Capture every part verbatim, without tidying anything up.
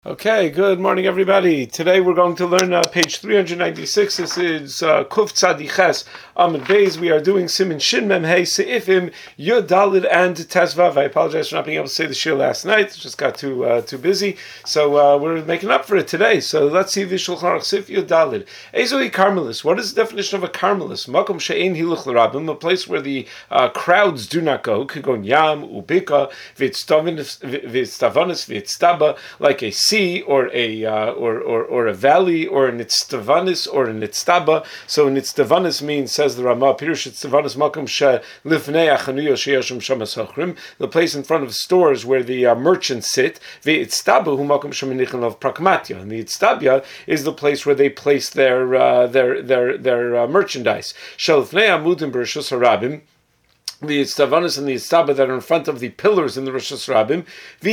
Okay, good morning, everybody. Today we're going to learn uh, page three ninety-six. This is uh, Kuf Tzadiches Amud Beis. We are doing Siman Shin Mem Hey Seifim Yud Dalid and Tezvav. I apologize for not being able to say the shir last night. Just got too uh, too busy, so uh, we're making up for it today. So let's see the Shulchan Aruch Sif Yud Dalid. Ezoi Carmelis. What is the definition of a Carmelis? Makom she'ein hiluch l'rabim, a place where the uh, crowds do not go. Kigon Yam Ubika V'Itztavanis V'Itztaba, like a sea or a uh, or, or or a valley or an itztavanis or an itztaba. So an itztavanis means, says the Rama, Pirush itztavanis makom she lifnei achanuyo sheyashim shamas hachrim, the place in front of stores where the uh, merchants sit. The itztaba hu makom shemenichin of prakmatya, and the itztabya is the place where they place their uh, their their their uh, merchandise. Shel lifnei amudim b'rishus harabim, the Itztavanis and the Itztaba that are in front of the pillars in the Rosh Hashanah.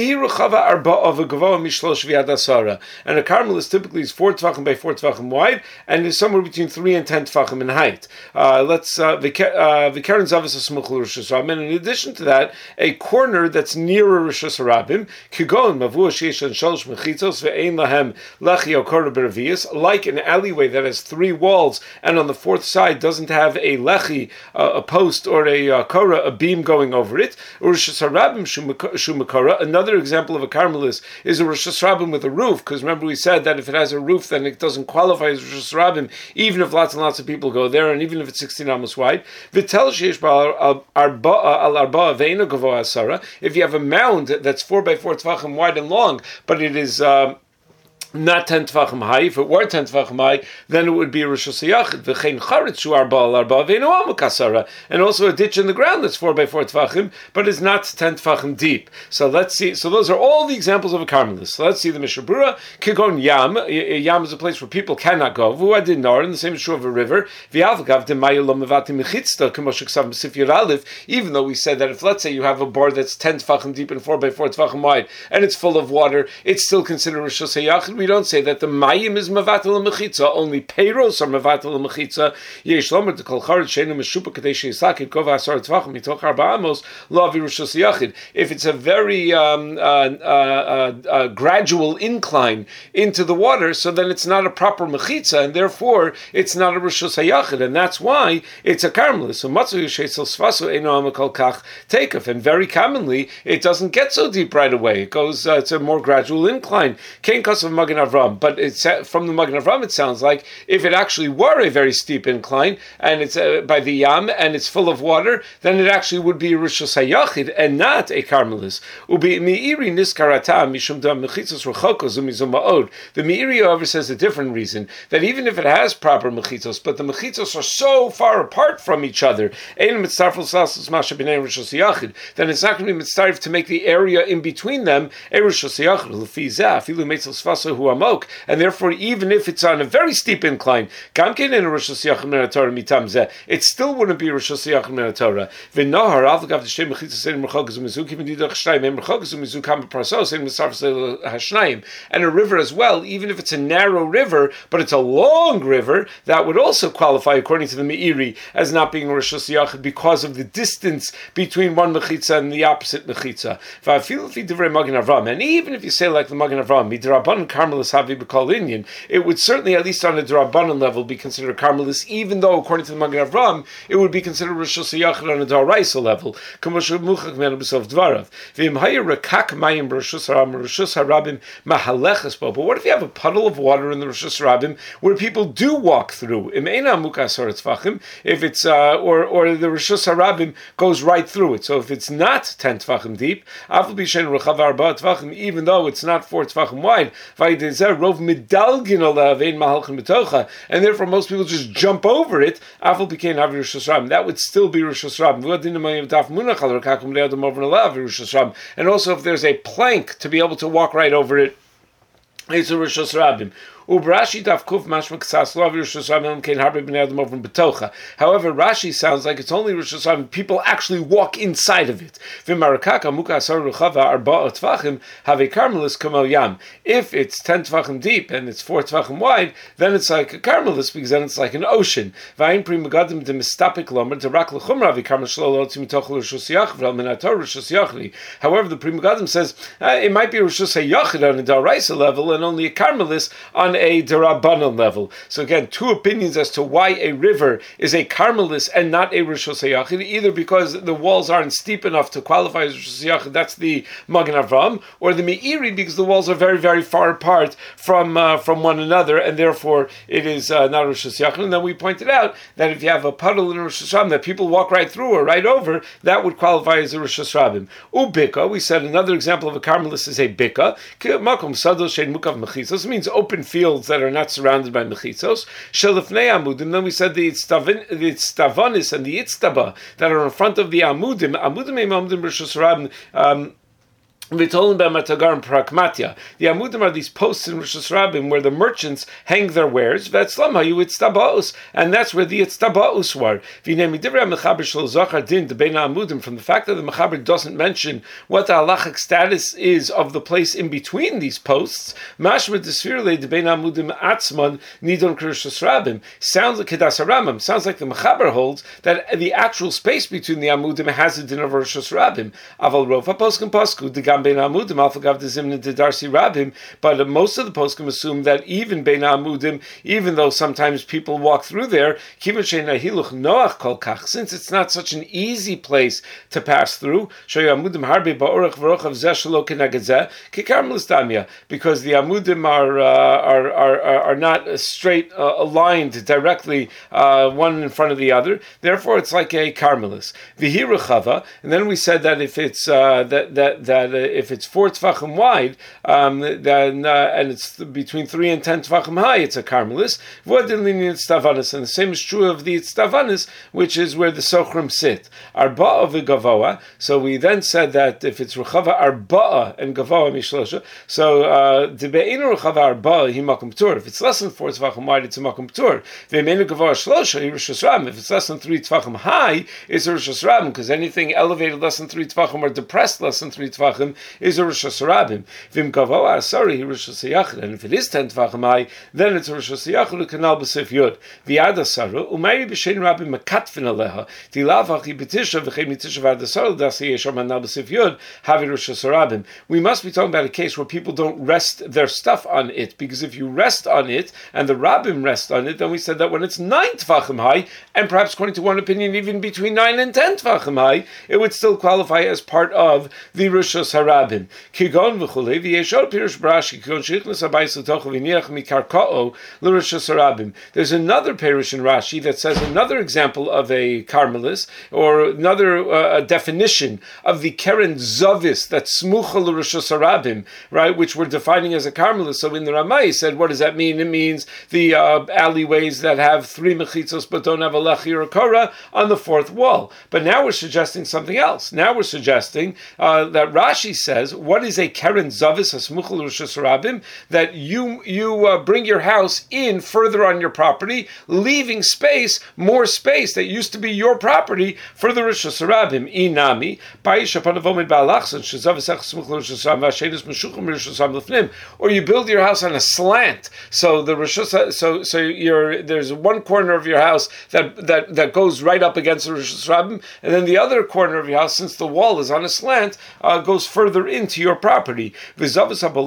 And a Carmelis typically is four tvachim by four tvachim wide, and is somewhere between three and ten tvachim in height. Uh, let's uh, the Karen Zavas Smuch Rosh Hashanah. And in addition to that, a corner that's nearer Rosh Hashanah, Kigon Mavua Sheish and Shalosh Mechitzos ve'ein lahem lechi okora beravias, like an alleyway that has three walls, and on the fourth side doesn't have a lechi, uh, a post or a uh, a beam going over it. Rosh Hashanah shumakara. Another example of a Carmelis is a Rosh Hashanah with a roof, because remember we said that if it has a roof, then it doesn't qualify as Rosh Hashanah, even if lots and lots of people go there, and even if it's sixteen amos wide. V'tel sheish al arba ve'ena gavoa asara. If you have a mound that's four by four tvachim wide and long, but it is Uh, not ten tvachim high. If it were ten tvachim high, then it would be a Rosh Hashanah. V'chein charetz shu arba al arba ve'enu amuk asara, and also a ditch in the ground that's four by four tvachim, but is not ten tvachim deep. So let's see. So those are all the examples of a Carmelis. So let's see the Mishnah Berurah. Kigon yam. Yam is a place where people cannot go. V'u adinar, in the same shore of a river. V'yavgav demayu lo mevati mechitzta k'moshe ksav b'sif Yeralif. Even though we said that if, let's say, you have a bar that's ten tvachim deep and four by four tvachim wide, and it's full of water, it's still considered Rosh Hashanah. We don't say that the mayim is mevatel mechitza. Only peiros are mevatel mechitza. Yesh lomer to kol charetz sheinu meshupa kadei sheisakid kova asar tvachim mitoch arba amos lo avi Rosh Hashanah. If it's a very um, uh, uh, uh, uh, gradual incline into the water, so then it's not a proper mechitza, and therefore it's not a Rosh Hashanah, and that's why it's a Carmelis. So matzu yisheisel svasu eino amakol kach takeoff, and very commonly it doesn't get so deep right away. It goes, uh, it's a more gradual incline. Kein kasav Magen Avram. But it's from the Magen Avram, it sounds like if it actually were a very steep incline and it's uh, by the Yam and it's full of water, then it actually would be a Rosh Hashanah and not a Carmelis. Ubi Meiri niskarata mishum dam mechitzos rechokos umizum ma'od. The Meiri, however, says a different reason, that even if it has proper mechitzos, but the mechitzos are so far apart from each other, then it's not going to be mitzaref to make the area in between them a Rosh Hashanah. And therefore, even if it's on a very steep incline, it still wouldn't be Rosh Hashanah min Torah. And a river as well, even if it's a narrow river, but it's a long river, that would also qualify, according to the Meiri, as not being Rosh Hashanah because of the distance between one mechitza and the opposite mechitza. And even if you say like the Magen Avram, midrabanan Carmelis havi b'kol inyan, it would certainly, at least on a drabanan level, be considered Carmelis, even though, according to the Magen Avram, it would be considered Rosh Hashanah on a daraisa level. But what if you have a puddle of water in the Rosh Hashanah where people do walk through? If it's uh, or or the Rosh Hashanah goes right through it. So if it's not ten tvachim deep, even though it's not four tvachim wide, and therefore most people just jump over it, that would still be Rosh Hashanah. And also if there's a plank to be able to walk right over it, it's a Rosh Hashanah. Ubrashi daf kuf mashma ksas lo Rosh Hashanah kein harbe bnei adam over betocha. However, Rashi sounds like it's only Rosh Hashanah. People actually walk inside of it. V'marakaka muka asar ruchava arba tvachim have a karmelis kamo yam. If it's ten tvachim deep and it's four tvachim wide, then it's like a karmelis because then it's like an ocean. V'ayin pri megadim de mistapik lomer de rak lechumra v'karmel shlo lo tzim mitoch Rosh Hashanah v'al minator Rosh Hashanah. However, the Pri Megadim says uh, it might be Rosh Hashanah on a daraisa level and only a karmelis on a darabanan level. So again, two opinions as to why a river is a karmelis and not a Rosh Hashanah, either because the walls aren't steep enough to qualify as Rosh Hashanah, that's the Magen Avram, or the Meiri because the walls are very, very far apart from uh, from one another, and therefore it is uh, not Rosh Hashanah. And then we pointed out that if you have a puddle in Rosh Hashanah that people walk right through or right over, that would qualify as a Rosh Hashanah. Ubika, we said another example of a karmelis is a bika. Makom sadol shein mukav mechitzos means open fields that are not surrounded by mechitzos. Shelifnei amudim. Then we said the itztavanis and the itztaba that are in front of the amudim. Amudim amudim Rosh Hashanah. Um, The amudim are these posts in Rosh Hashanah where the merchants hang their wares. And that's where the itztabaus were. From the fact that the mechaber doesn't mention what the halachic status is of the place in between these posts, sounds like Kedas sounds like the mechaber holds that the actual space between the amudim has a din of Rosh Hashanah. Aval rofa poskim posku the but most of the poskim assume that even Bein Amudim, even though sometimes people walk through there, since it's not such an easy place to pass through, because the Amudim are uh, are, are are not straight uh, aligned directly uh, one in front of the other. Therefore, it's like a karmelis. And then we said that if it's uh, that that that uh, if it's four tvachim wide, um, then uh, and it's between three and ten tvachim high, it's a karmelis. And the same is true of the itztavanis, which is where the sochrim sit. Arba'a v'gavoa. So we then said that if it's rechava arba'a and gavoa mishlosha, so debeinu rechava arba'a hi makom tur. If it's less than four tvachim wide, it's a makom tur. Ve'meinu gavoa shlosha hi rosh hashanah. If it's less than three tvachim high, it's a rosh hashanah, because anything elevated less than three tvachim or depressed less than three tvachim is a Rosh Hashanah. Vim gavoa sorry, Rosh Hashanah. And if it is ten tvachim high, then it's a Rosh Hashanah. Kanal b'sif yud. V'yad asaru umayri b'shein rabbi mekatfin aleha. Tilav hachi b'tisha v'chei mitisha v'ad asaru dasi yeshor manal b'sif yud havi Rosh Hashanah. We must be talking about a case where people don't rest their stuff on it, because if you rest on it and the rabbim rest on it, then we said that when it's nine tvachim high, and perhaps according to one opinion even between nine and ten tvachim high, it would still qualify as part of the Rosh Hashanah. Kigon v'chulei v'yeshor pirush brashi kigon sheichnas habayis l'tocha v'niach mikarka'o l'Rosh Hashanah. There's another pirush in Rashi that says another example of a karmelis, or another uh, definition of the keren zavis that's smucha l'Rosh Hashanah, right, which we're defining as a karmelis. So in the Ramah he said, what does that mean? It means the uh, alleyways that have three mechitzos but don't have a lechi or a korah on the fourth wall. But now we're suggesting something else. Now we're suggesting uh, that Rashi says, what is a keren zavis hasmuchal Rosh Hashanah? That you you uh, bring your house in further on your property, leaving space, more space that used to be your property for the Rosh Hashanah. Inami or you build your house on a slant, so the Rosh Hashanah, so so you're, there's one corner of your house that that that goes right up against the Rosh Hashanah, and then the other corner of your house, since the wall is on a slant, uh, goes further into your property. So since you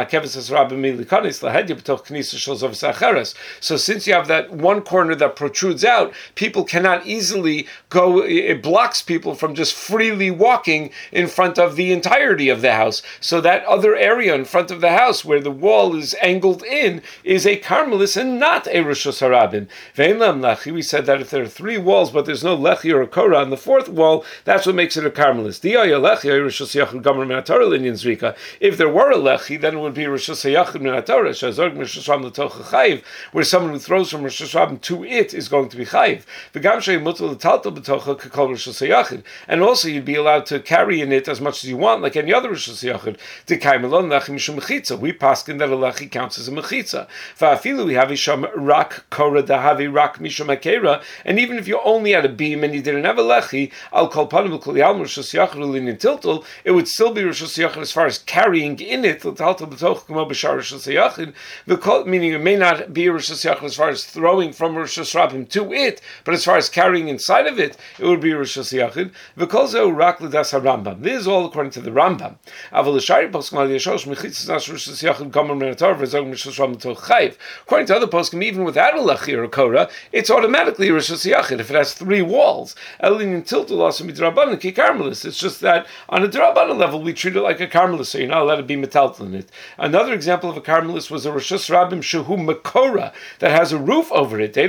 have that one corner that protrudes out, people cannot easily go, it blocks people from just freely walking in front of the entirety of the house. So that other area in front of the house where the wall is angled in is a karmelis and not a Rosh Hashanah. We said that if there are three walls but there's no lechi or a korah on the fourth wall, that's what makes it a karmelis. Gomer Min HaTorah Linyan Zvika. If there were a lechi, then it would be Rishus HaYachid Min HaTorah, Shazorg Rishus Rabim L'tocha Chayiv, where someone who throws from Rishus Rabim to it is going to be Chayiv. V'gam Shei Mutal L'taltal B'tocha K'kol Rishus HaYachid. And also you'd be allowed to carry in it as much as you want, like any other Rishus HaYachid. T'kay Melon Lechi Mishum Mechitza. We paskin that a lechi counts as a Mechitza. V'afilu we have Isham Rak Korah Dahavi Rak Mishum HaKeira. And even if you only had a beam and you didn't have a lechi, Al Kol Panim L'Kol Yalm Rishus HaYachid L'Linin Tiltul, it would still be Rishus HaYachid as far as carrying in it, L'taltal B'tocha K'mo B'shar Rishus HaYachid, meaning it may not be Rishus HaYachid as far as throwing from Rishus Rabim to it, but as far as carrying inside of it, it would be Rishus HaYachid. V'kol Zeu Rak L'das HaRambam. This is all according to the Rambam. Aval L'shari Poskim Al Yeshosh Mechitzas Nas Rishus HaYachid Gomer Min HaTorah V'zog Rishus Rabim L'tocha Chayiv. According to other Poskim, even without a lechi or a korah, it's automatically Rishus HaYachid if it has three walls. Elin Tiltul also midrabanan ki karmelis. It's just that on a drabanan level we treat it like a karmelis, so you're not allowed to be metaltal in it. Another example of a karmelis was a Rishus Rabim Shehu Makora that has a roof over it,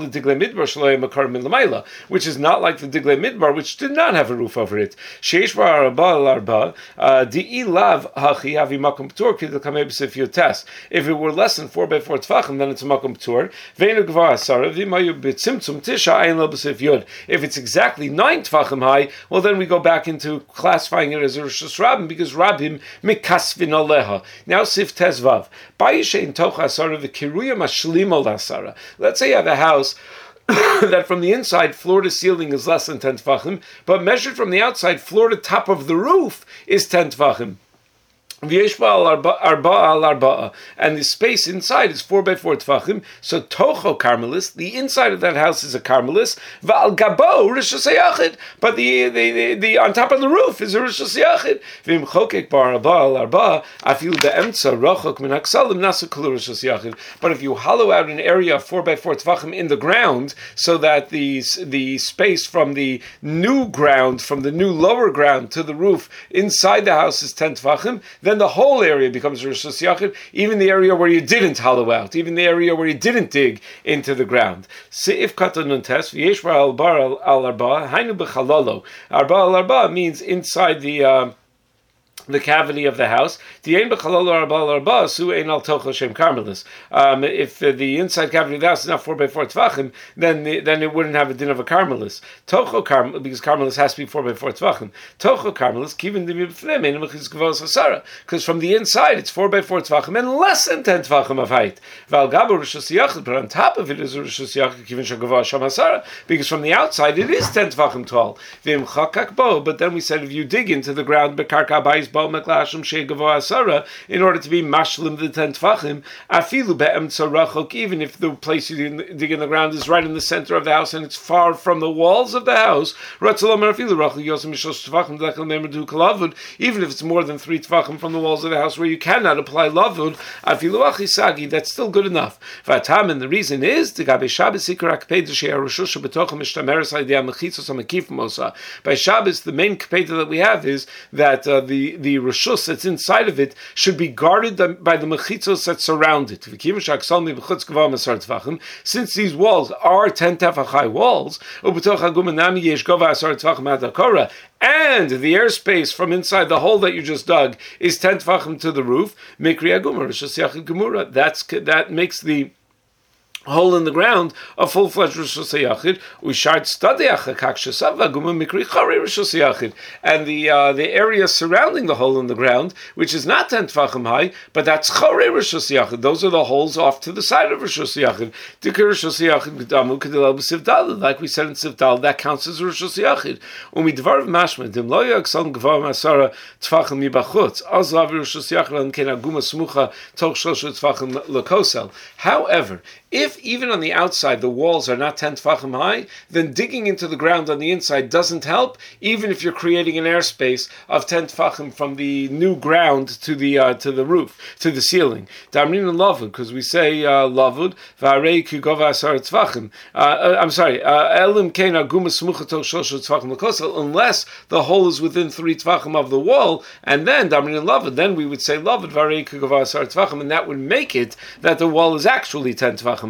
which is not like the Diglei Midbar, which did not have a roof over it. If it were less than four by four tefachim, then it's a makom p'tur. If it's exactly nine tefachim high, well then we go back into classifying it as a Rishus Rabim, because Rabim mikasvin aleha. Now Sif Tezvav. Let's say you have a house that from the inside, floor to ceiling is less than ten tefachim, but measured from the outside, floor to top of the roof is ten tefachim. And the space inside is four by four tefachim. So tocho karmelis, the inside of that house is a karmelis. V'al gabo rishus hayachid, but the, the the the on top of the roof is a rishus hayachid. V'im chokek bar arba al arba afilu beemtza rochok min haksalim nasu kolu rishus hayachid. But if you hollow out an area of four by four tefachim in the ground, so that the the space from the new ground, from the new lower ground to the roof inside the house is ten tefachim, then the whole area becomes Rishus Yachid, even the area where you didn't hollow out, even the area where you didn't dig into the ground. Seif katan nuntes v'yesh al bar al arba hainu b'chalolo. Arba al arba means inside the uh, the cavity of the house. Um, if uh, the inside cavity of the house is not four by four tefachim, then the, then it wouldn't have a din of a karmelis. Tocho karmelis, because karmelis has to be four by four tefachim. Tocho karmelis, because from the inside it's four by four tefachim and less than ten tefachim of height. But on top of it is a rishus yachid, because from the outside it is ten tefachim tall. But then we said if you dig into the ground, in order to be mashlim the ten tefachim, afilu be'emtza rachok, even if the place you dig in the ground is right in the center of the house and it's far from the walls of the house, even if it's more than three tefachim from the walls of the house where you cannot apply lavud, afilu achisagi, that's still good enough. Vatam, and the reason is by Shabbos the main kpeda that we have is that uh, the the rishus that's inside of it should be guarded by the mechitzos that surround it. Since these walls are ten tefach high walls, and the airspace from inside the hole that you just dug is ten tefachim to the roof, that's that makes the hole in the ground a full-fledged Rishus Hayachid. We shard stadiach hakakshasava guma mikri chari Rishus Hayachid, and the uh, the area surrounding the hole in the ground, which is not ten tefachim high, but that's chari Rishus Hayachid. Those are the holes off to the side of Rishus Hayachid. Dikar Rishus Hayachid gedamu kedilal b'sivdal, like we said in Sivdal, that counts as Rishus Hayachid. Umidvar mashma dim lo yaksal gvar masara tefachim mibachutz az lavi Rishus Hayachid an ken aguma smucha toch shlosh tefachim lekosel. However, if even on the outside the walls are not ten tefachim high, then digging into the ground on the inside doesn't help, even if you're creating an airspace of ten tefachim from the new ground to the uh, to the roof, to the ceiling. Damrin and lavud, because we say uh, lavud v'arei kugova asar tefachim. I'm sorry, elim kein aguma smucha toch shlosh tefachim lekosel, unless the hole is within three tefachim of the wall, and then damrin and lavud, then we would say lavud v'arei kugova asar tefachim, and that would make it that the wall is actually ten tefachim.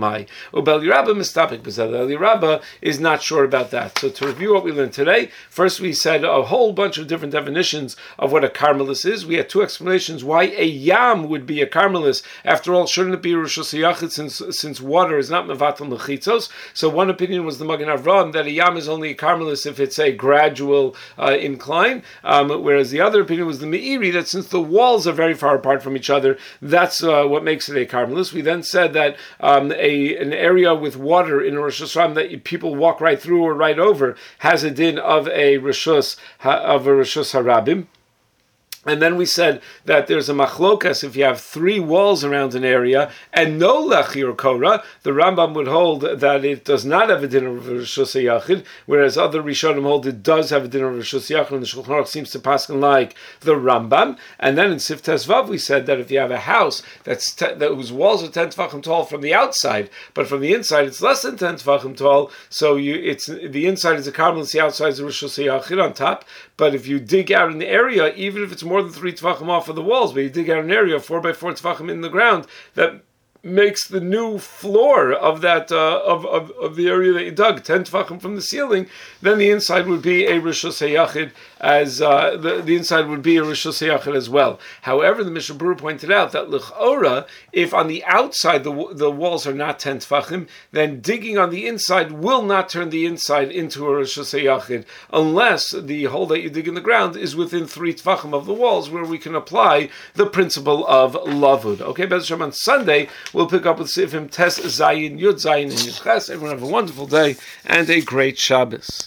lie. Ubel Yerabba mistapik b'zeh. Yerabba is not sure about that. So to review what we learned today, first we said a whole bunch of different definitions of what a karmelis is. We had two explanations why a yam would be a karmelis. After all, shouldn't it be Rishus HaYachid since since water is not mevatel lechitzos? So one opinion was the Magen Avraham that a yam is only a karmelis if it's a gradual uh, incline, um, whereas the other opinion was the Meiri that since the walls are very far apart from each other, that's uh, what makes it a karmelis. We then said that um, a an area with water in a Rosh Hashanah that people walk right through or right over has a din of a Rishus of a Rishus Harabim. And then we said that there's a machlokas if you have three walls around an area and no lechir kora. The Rambam would hold that it does not have a din of Rishus HaYachid, whereas other Rishonim hold it does have a din of Rishus HaYachid, and the Shulchan Aruch seems to paskin like the Rambam. And then in Sif Tesvav we said that if you have a house that's te- that whose walls are ten tefachim tall from the outside, but from the inside it's less than ten tefachim tall, so you it's the inside is a karmelis, the outside is a Rishus HaYachid on top. But if you dig out in the area, even if it's more than three tefachim off of the walls, but you dig out an area four by four tefachim in the ground, that makes the new floor of that uh, of, of of the area that you dug ten tefachim from the ceiling, then the inside would be a Rishus HaYachid as uh, the the inside would be a Rishus HaYachid as well. However, the Mishnah Berurah pointed out that l'chora, if on the outside the the walls are not ten tefachim, then digging on the inside will not turn the inside into a Rishus HaYachid unless the hole that you dig in the ground is within three tefachim of the walls, where we can apply the principle of lavud. Okay, Bez Hashem, on Sunday we'll pick up with Sifim Tes Zayin Yud Zayin and Yud Ches. Everyone have a wonderful day and a great Shabbos.